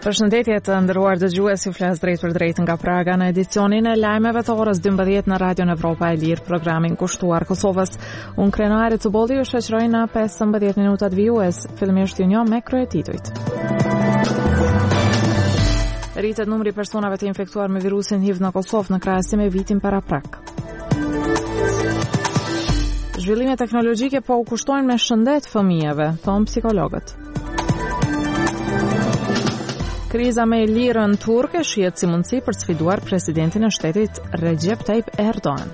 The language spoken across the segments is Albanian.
Përshëndetje të nderuar dëgjues, ju flas drejt për drejt nga Praga në edicionin e lajmeve të orës 12 në Radion Evropa e Lirë, programin kushtuar Kosovës. Unë Krenari Cubolli ju shoqëroj në 15 minutat vijues. Fillimisht ju njoh me kryetitujt. Rritet numri i personave të infektuar me virusin HIV në Kosovë në krahasim me vitin paraprak. Zhvillimet teknologjike po u kushtojnë me shëndet fëmijëve, thon psikologët. Kriza me lirën turke shihet si mundësi për të sfiduar presidentin e shtetit Recep Tayyip Erdogan.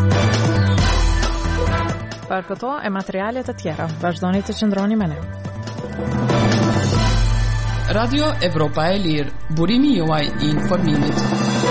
Për këto e materiale të tjera, vazhdoni të qëndroni me ne. Radio Evropa e Lirë, burimi juaj i informimit.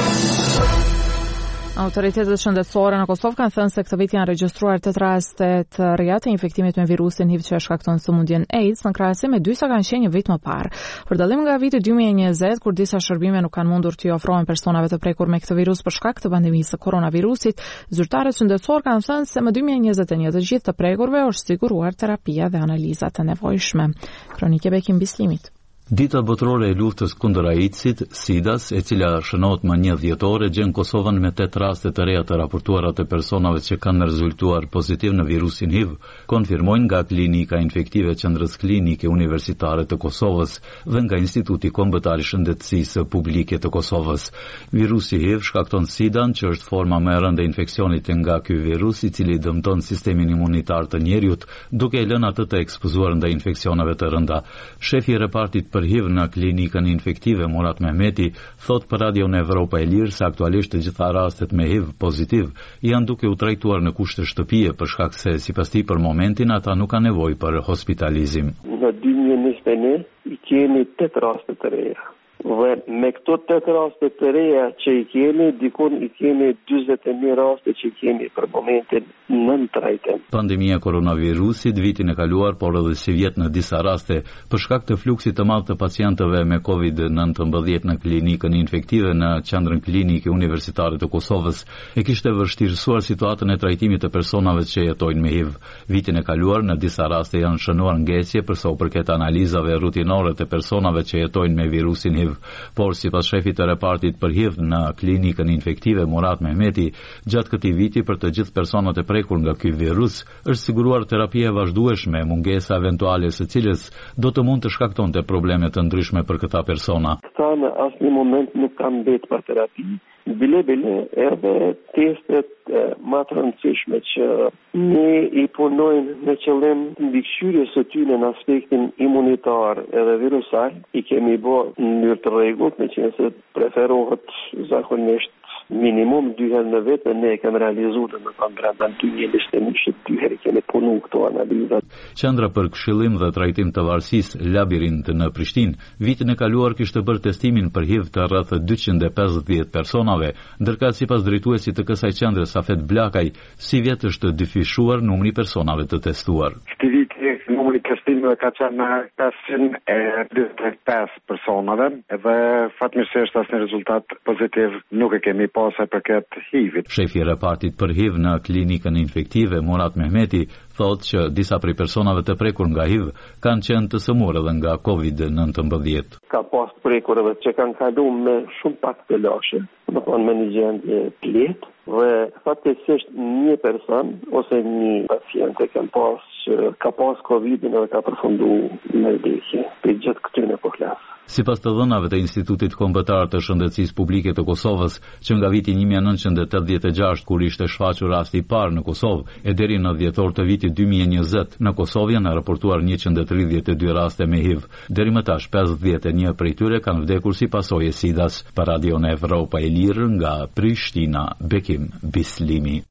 Autoritetet shëndetësore në Kosovë kanë thënë se këtë vit janë regjistruar 8 raste të reja të infektimit me virusin HIV që shkakton sëmundjen AIDS në krahasim me 2 sa kanë qenë një vit më parë. Për dallim nga viti 2020, kur disa shërbime nuk kanë mundur të ofrohen personave të prekur me këtë virus për shkak të pandemisë së koronavirusit, zyrtarët shëndetësor kanë thënë se më 2021 të gjithë të prekurve është siguruar terapia dhe analizat e nevojshme. Kronike Bekim Bislimit. Dita botërore e luftës kundër AIDS-it, SIDA-s, e cila shënohet më 1 dhjetore, gjen Kosovën me 8 raste të reja të raportuara të personave që kanë rezultuar pozitiv në virusin HIV, konfirmojnë nga Klinika Infektive Qendrës Klinike Universitare të Kosovës dhe nga Instituti Kombëtar i Shëndetësisë Publike të Kosovës. Virusi HIV shkakton SIDA-n, që është forma më e rëndë e infeksionit nga ky virus, i cili dëmton sistemin imunitar të njeriut, duke e lënë atë të ekspozuar ndaj infeksioneve të rënda. Shefi i repartit për HIV në Klinikën Infektive Murat Mehmeti thot për Radion Evropa e Lirë se aktualisht të gjitha rastet me HIV pozitiv janë duke u trajtuar në kushte shtëpie për shkak se sipas tij për momentin ata nuk kanë nevojë për hospitalizim. Në 2021 i kemi 8 raste të reja. Dhe me këto 8 raste të reja që i kemi, dikun i kemi 41 raste që i kemi për momentin nën trajtim. Pandemia koronavirusit vitin e kaluar, por edhe si vjet në disa raste, për shkak të fluksit të madh të pacientëve me COVID-19 në Klinikën Infektive në Qendrën Klinike Universitare të Kosovës, e kishte vështirësuar situatën e trajtimit të personave që jetojnë me HIV. Vitin e kaluar, në disa raste janë shënuar ngjeshje për sa u përket analizave rutinore të personave që jetojnë me virusin HIV. Por sipas shefit të repartit për HIV në Klinikën Infektive Murat Mehmeti, gjatë këtij viti për të gjithë personat e prekur nga ky virus është siguruar terapia e vazhdueshme, mungesa eventuale së cilës do të mund të shkaktonte probleme të ndryshme për këta persona. Këta në asnjë moment nuk kanë mbetë për terapi. Bile edhe testet më të rëndësishme që ne i punojmë në qëllim të mbikëqyrjes së tyre në aspektin imunitar edhe virusal, i kemi bërë në mënyrë të rregullt, meqenëse preferohet zakonisht minimum 2 herë në vit, ne e kemi realizuar në brenda 2021 2 herë kemi punu këto analizat. Qendra për Këshillim dhe Trajtim të Varësisë Labirint në Prishtinë vitin e kaluar kishte bërë testimin për HIV të rreth 250 personave, ndërka sipas drejtuesit të kësaj qendre Safet Blakaj, si vjet është dyfishuar numri personave të testuar. Këtë vit numri testimeve ka qenë 525 personave dhe fatmirësisht asnjë rezultat pozitiv nuk e kemi pasur për këtë HIV-it. Shefi i repartit për HIV në Klinikën Infektive Murat Mehmeti thotë që disa prej personave të prekur nga HIV kanë qenë të sëmurë edhe nga COVID-19. Ka pas prekurve që kanë kaluar me shumë pak të lashë, me një gjendje të lehtë, dhe fatkeqësisht një person ose një pacient e ka pas COVID-in dhe ka përfunduar në vdekje. Për gjithë këtyre po flas. Sipas të dhënave të Institutit Kombëtar të Shëndetësisë Publike të Kosovës, që nga viti 1986 kur ishte shfaqur rasti i parë në Kosovë e deri në dhjetor të vitit 2020, në Kosovë janë raportuar 132 raste me HIV. Deri më tash 51 prej tyre kanë vdekur si pasojë e SIDA-s. Për Radion Evropa e Lirë nga Prishtina, Bekim Bislimi.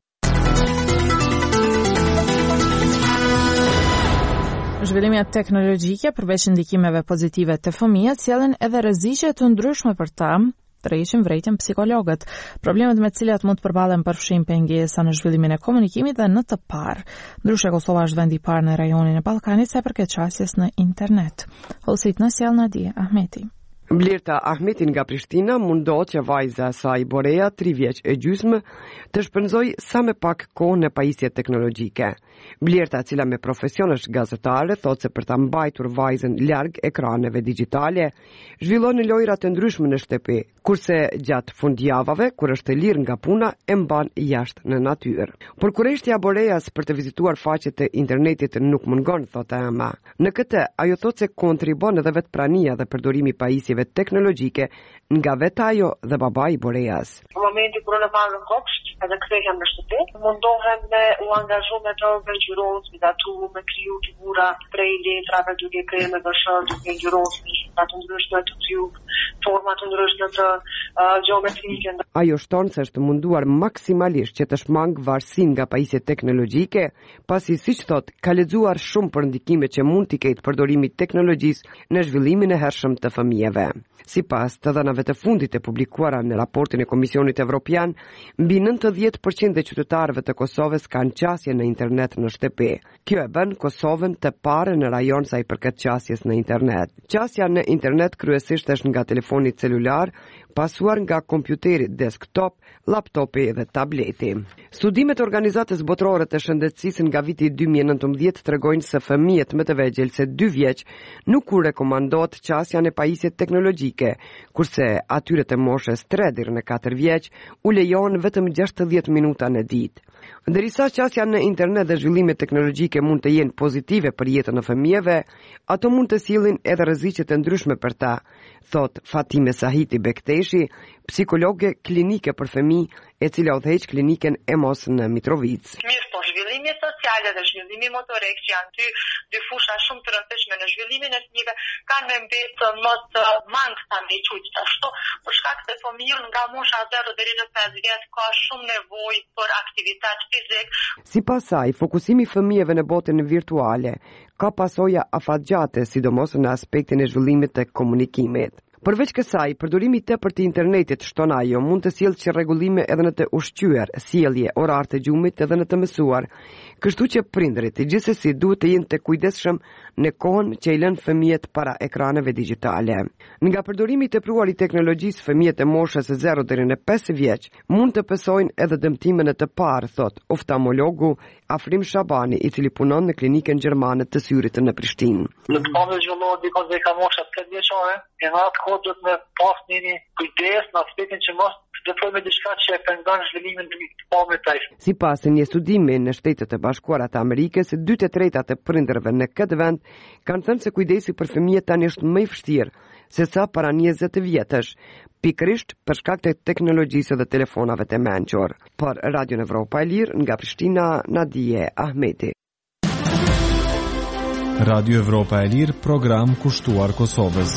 Zhvillimet teknologjike përveç ndikimeve pozitive të fëmijët sjellin edhe rreziqe të ndryshme për ta, tërheqin vërejtjen psikologët. Problemet me të cilat mund të përballen përfshin pengesa në zhvillimin e komunikimit dhe në të parë. Ndryshe Kosova është vendi i parë në rajonin e Ballkanit sa përket çështjes në internet. Hollësit në sjell Nadia Ahmeti. Blerta Ahmeti nga Prishtina mundohet që vajza e saj Borea, 3 vjeç e gjysmë, të shpenzoj sa më pak kohë në pajisje teknologjike. Blerta, e cila me profesion është gazetare, thotë se për ta mbajtur vajzën larg ekraneve digjitale, zhvillon lojra të ndryshme në shtëpi, kurse gjatë fundjavave, kur është e lirë nga puna, e mban jashtë në natyrë. Por kurreshtja Boreas për të vizituar faqet e internetit nuk mungon, thotë Emma. Në këtë, ajo thotë se kontribon edhe vetë prania dhe përdorimi pajisjeve teknologjike nga vetë ajo dhe babai Boreas. Në momentin kur në marrën kopsht, edhe kthehem në shtëpi, mundohem me u angazhu me të gjyros, me datu, me kriju figura prej letrave, duke kryer me dëshër, duke gjyros me të ndryshme të kriju forma të ndryshme të gjeometrike. Ajo shton se është munduar maksimalisht që të shmang varësinë nga pajisjet teknologjike, pasi siç thot, ka lexuar shumë për ndikimet që mund t'i ketë përdorimi i teknologjisë në zhvillimin e hershëm të fëmijëve. Sipas të dhënave të fundit e publikuara në raportin e Komisionit Evropian, mbi 90% e qytetarëve të Kosovës kanë qasje në internet në shtëpi. Kjo e bën Kosovën të parë në rajon sa i përket qasjes në internet. Qasja në internet kryesisht është nga telefoni celular, pasuar nga kompjuteri desktop, laptopi dhe tableti. Studimet e Organizatës Botërore të Shëndetësisë nga viti 2019 tregojnë se fëmijët më të vegjël se 2 vjeç nuk u rekomandohet qasja në pajisje teknologjike, kurse atyre të moshës 3 deri në 4 vjeç u lejon vetëm 60 minuta në ditë. Ndërsa qasja në internet dhe zhvillimet teknologjike mund të jenë pozitive për jetën e fëmijëve, ato mund të sillin edhe rreziqe të ndryshme për ta, thot Fatime Sahiti Bekteshi, psikologe klinike për fëmijë, e cila udhëheq klinikën Emos në Mitrovic. Zhvillimi social dhe zhvillimi motorik, që janë dy fusha shumë të rëndësishme në zhvillimin e fëmijëve, kanë me mbetë më të mangë ta me qujtë ashtu, për shkak se fëmijën nga mosha 0 deri në 5 vjet ka shumë nevojë për aktivitet fizik. Sipas saj, fokusimi i fëmijëve në botën virtuale ka pasoja afatgjate, sidomos në aspektin e zhvillimit të komunikimit. Përveç kësaj, përdorimi i tepërt të internetit, shton ajo, mund të sjellë çrregullime edhe në të ushqyer, sjellje, orar të gjumit edhe në të mësuar. Kështu që prindërit gjithsesi duhet të jenë të kujdesshëm në kohën që i lënë fëmijët para ekraneve digjitale. Nga përdorimi i tepruar i teknologjisë, fëmijët e moshës 0 deri në 5 vjeç mund të pesojnë edhe dëmtime në të parë, thot oftalmologu Afrim Shabani, i cili punon në klinikën gjermane të syrit në Prishtinë. Në të pamë zhvillohet dikon dhe ka mosha 5 vjeçare, e në atë kohë duhet me pas një kujdes në aspektin që mos të me diçka që e pengon zhvillimin të pamit të ishme. Sipas një studimi në Shtetet e Bashkuara të Amerikës, 2/3 të prindërve në këtë vend kanë thënë se kujdesi për fëmijët tani është më i vështirë se sa para 20 vjetësh, pikërisht për shkak të teknologjisë dhe telefonave të mençur. Për Radio Evropa e Lirë, nga Prishtina, Nadije Ahmeti. Radio Evropa e Lirë, program kushtuar Kosovës.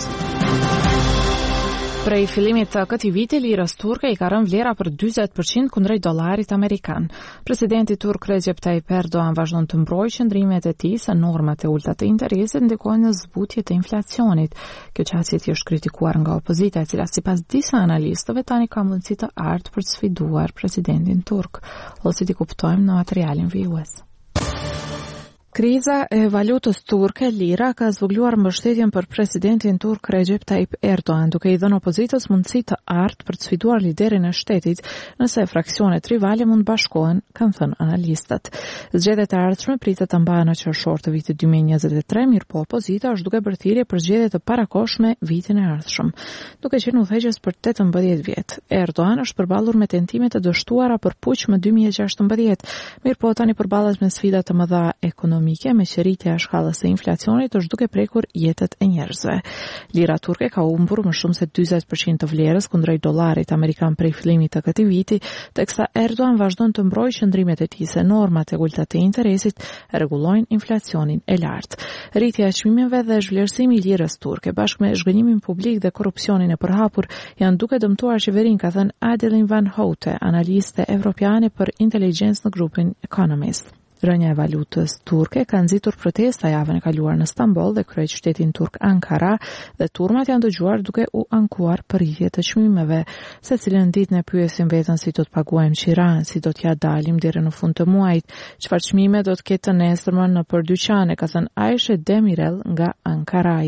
Prej fillimit të këtij viti, lirës turke i ka rënë vlera për 40% kundrejt dollarit amerikan. Presidenti turk Recep Tayyip Erdogan vazhdon të mbrojë qëndrimet e tij se normat e ulta të interesit ndikojnë në zbutje të inflacionit. Kjo qasje është kritikuar nga opozita, e cila sipas disa analistëve tani ka mundësi të ardhë për të sfiduar presidentin turk. Ose ti kuptojmë në materialin vijues. Kriza e valutës turke, lira, ka zvogluar mbështetjen për presidentin turk Recep Tayyip Erdogan, duke i dhënë opozitës mundësi të ardhë për të sfiduar liderin e shtetit, nëse fraksionet rivale mund bashkohen, kanë thënë analistët. Zgjedhjet e ardhshme pritet të mbahen në qershor të vitit 2023, mirë po opozita është duke bërë thirrje për zgjedhje të parakohshme vitin e ardhshëm. Duke qenë udhëheqës për 18 vjet, Erdogan është përballur me tentime të dështuara për puç më 2016, mirë po tani përballet me sfida të mëdha ekonomike, me qeritja e shkallës së inflacionit është duke prekur jetët e njerëzve. Lira turke ka humbur më shumë se 40% të vlerës kundrejt dollarit amerikan prej fillimit të këtij viti, teksa Erdogan vazhdon të mbrojë qëndrimet e tij se normat e ulta të interesit rregullojnë inflacionin e lartë. Rritja e çmimeve dhe zhvlerësimi i lirës turke bashkë me zhgënjimin publik dhe korrupsionin e përhapur janë duke dëmtuar qeverinë, ka thënë Adeline Van Houte, analiste evropiane për inteligjencë në grupin Economist. Rënja e valutës turke ka nxitur protesta javën e kaluar në Stamboll dhe kryeqytetin turk Ankara, dhe turmat janë dëgjuar duke u ankuar për rritje të çmimeve. Secilën ditë ne pyesim veten si do të paguajmë qiran, si do t'ja dalim deri në fund të muajit, çfarë çmime do të ketë të nesërmën nëpër dyqane, ka thënë Aisha Demirel nga Ankaraja.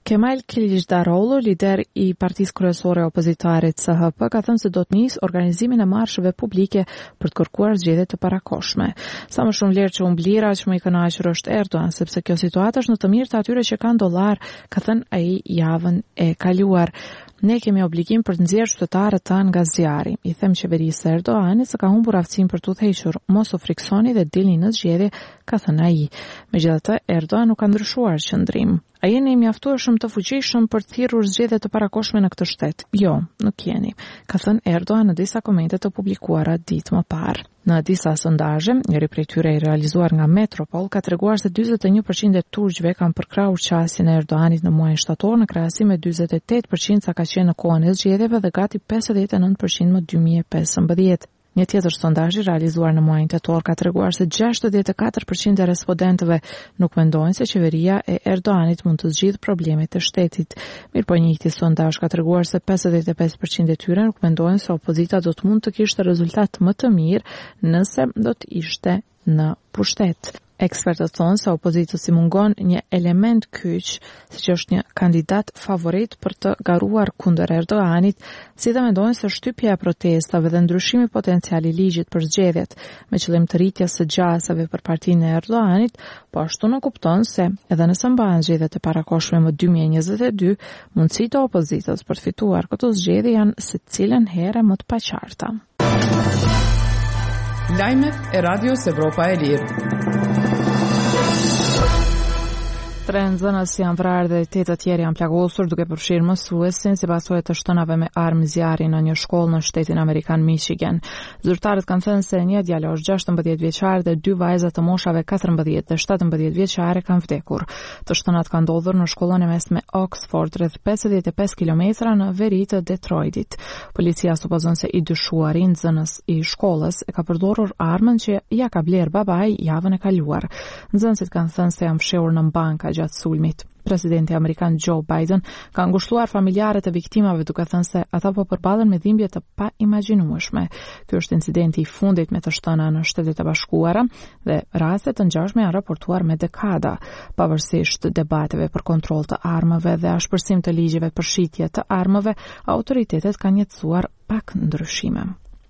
Kemal Kılıçdaroğlu, lider I Partisë Kryesore Opozitare CHP, ka thënë se do të nisë organizimin e marsheve publike për të kërkuar zgjedhje të parakohshme. Sa më shumë vlerë që humblira, aq më I kënaqur është Erdogan, sepse kjo situatë është në të mirë të atyre që kanë dollar, ka thënë ai javën e kaluar. Ne kemi obligim për të nxjerrë qytetarët tanë nga zjarri. I them qeverisë Erdoganit se ka humbur aftësinë për t'u hequr. Mos u friksoni dhe dilni në zgjedhje, ka thënë ai. Megjithatë, Erdogan nuk ka ndryshuar qendrim. A jeni mjaftueshëm të fuqishëm për të thirrur zgjedhje të parakohshme në këtë shtet? Jo, nuk jeni, ka thënë Erdogan në disa komente të publikuara ditë më parë. Në disa sondazhe, njëri prej tyre I realizuar nga Metropol ka treguar se 41% e turqve kanë përkrahur qasjen e Erdoganit në muajin shtator në krahasim me 48% sa ka qenë në kohën e zgjedhjeve dhe gati 59% më 2015. Një tjetër sondazh I realizuar në muajin tetor ka treguar se 64% e respondentëve nuk mendojnë se qeveria e Erdoganit mund të zgjidhë problemet e shtetit. Mirëpo një tjetër sondazh ka treguar se 55% e tyre nuk mendojnë se opozita do të mund të kishte rezultat më të mirë nëse do të ishte në pushtet. Ekspertët thonë se opozitës I mungon një element kyç, siç është një kandidat favorit për të garuar kundër Erdoganit, si dhe mendojnë se shtypja e protestave dhe ndryshimi potencial I ligjit për zgjedhjet, me qëllim të rritjes së gjasave për partinë e Erdoganit, po ashtu në kupton se edhe nëse mbahen zgjedhjet e parakohshme më 2022, mundësitë e opozitës për të fituar këto zgjedhje janë secilën herë më të paqarta. Lajmet e Radios Evropa e Lirë. 3 nxënës janë vrarë dhe 8 të tjerë janë plagosur duke përfshirë mësuesin si pasojë të shtënave me armë zjarri në një shkollë në shtetin amerikan Michigan. Zyrtarët kanë thënë se një djalosh 16 vjeçar dhe 2 vajza të moshave 14 dhe 17 vjeçare kanë vdekur. Të shtënat kanë ndodhur në shkollën e mesme Oxford, rreth 55 kilometra në veri të Detroitit. Policia supozon se I dyshuari nxënës I shkollës e ka përdorur armën që ja ka bler babai javën e kaluar. Nxënësit kanë thënë se janë fshehur në banka gjatë sulmit. Presidenti amerikan Joe Biden ka ngushtuar familjarët e viktimave duke thënë se ata po përballen me dhimbje të paimagjinueshme. Ky është incidenti I fundit me të shtëna në Shtetet e Bashkuara dhe raste të ngjashme janë raportuar me dekada. Pavarësisht debateve për kontroll të armëve dhe ashpërsim të ligjeve për shitje të armëve, autoritetet kanë jetësuar pak ndryshime.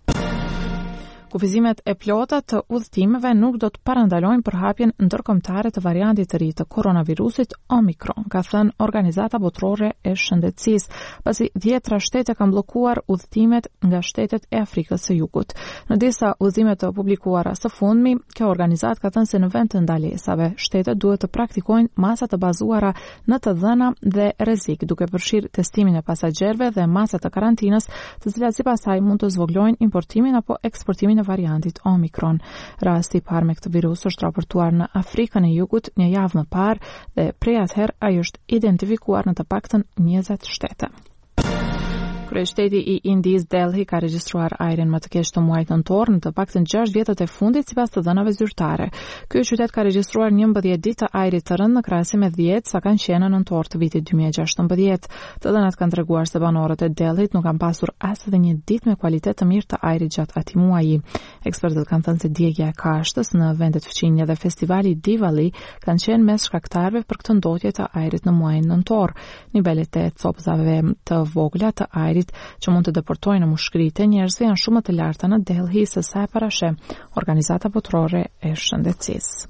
Kufizimet e plota të udhëtimeve nuk do të parandalojnë përhapjen ndërkombëtare të variantit të ri të koronavirusit Omicron, ka thënë Organizata Botërore e Shëndetësisë, pasi 10 shtete kanë bllokuar udhëtimet nga shtetet e Afrikës së Jugut. Në disa udhëtime të publikuara së fundmi, kjo organizatë ka thënë se në vend të ndalesave, shtetet duhet të praktikojnë masa të bazuara në të dhëna dhe rrezik, duke përfshirë testimin e pasagjerëve dhe masa të karantinës, të cilat sipas saj mund të zvoglojnë importimin apo eksportimin variantit Omicron. Rasti I parë me këtë virus është raportuar në Afrikën e Jugut një javë më parë dhe prej atëherë ai është identifikuar në të paktën 20 shtete. Kryeshteti I Indisë Delhi ka regjistruar ajrin më të keq të muajit nëntor në të paktën 6 vjetët e fundit sipas të dhënave zyrtare. Ky qytet ka regjistruar 11 ditë të ajrit të rënd në krahasim me 10 sa kanë qenë në nëntor të vitit 2016. Të dhënat kanë treguar se banorët e Delhit nuk kanë pasur as edhe një ditë me kualitet të mirë të ajrit gjatë atij muaji. Ekspertët kanë thënë se djegja e kashtës në vendet fqinje dhe festivali Diwali kanë qenë mes shkaktarëve për këtë ndotje të ajrit në muajin nëntor. Nivelet e copëzave të vogla të ajrit që mund të deportojnë në mushkëritë e njerëzve janë shumë të larta në Delhi se sa e parasheh Organizata Botërore e Shëndetësisë.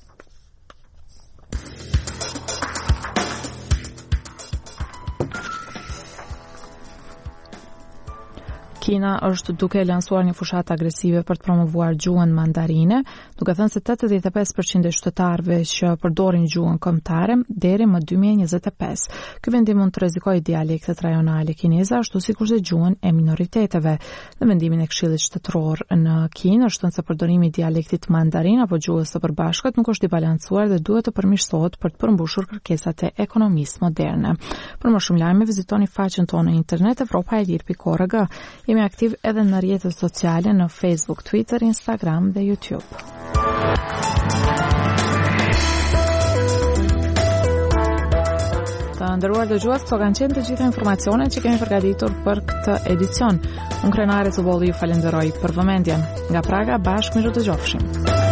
Kina është duke lansuar një fushatë agresive për të promovuar gjuhën mandarine, duke thënë se 85% e qytetarëve që përdorin gjuhën kombëtare deri më 2025. Ky vendim mund të rrezikojë dialektet rajonale kineze ashtu sikur se gjuhën e minoriteteve. Në vendimin e Këshillit Shtetëror në Kinë është thënë se përdorimi I dialektit mandarin apo gjuhës së përbashkët nuk është I balancuar dhe duhet të përmirësohet për të përmbushur kërkesat e ekonomisë moderne. Për më shumë lajme vizitoni faqen tonë në internet evropaelir.org. Jemi aktiv edhe në rrjetet sociale në Facebook, Twitter, Instagram dhe YouTube. Të nderuar dëgjues, këto kanë qenë të gjitha informacionet që kemi përgatitur për këtë edicion. Unë Krenare Zubolli ju falenderoj për vëmendjen. Nga Praga bashkë miru dëgjofshim.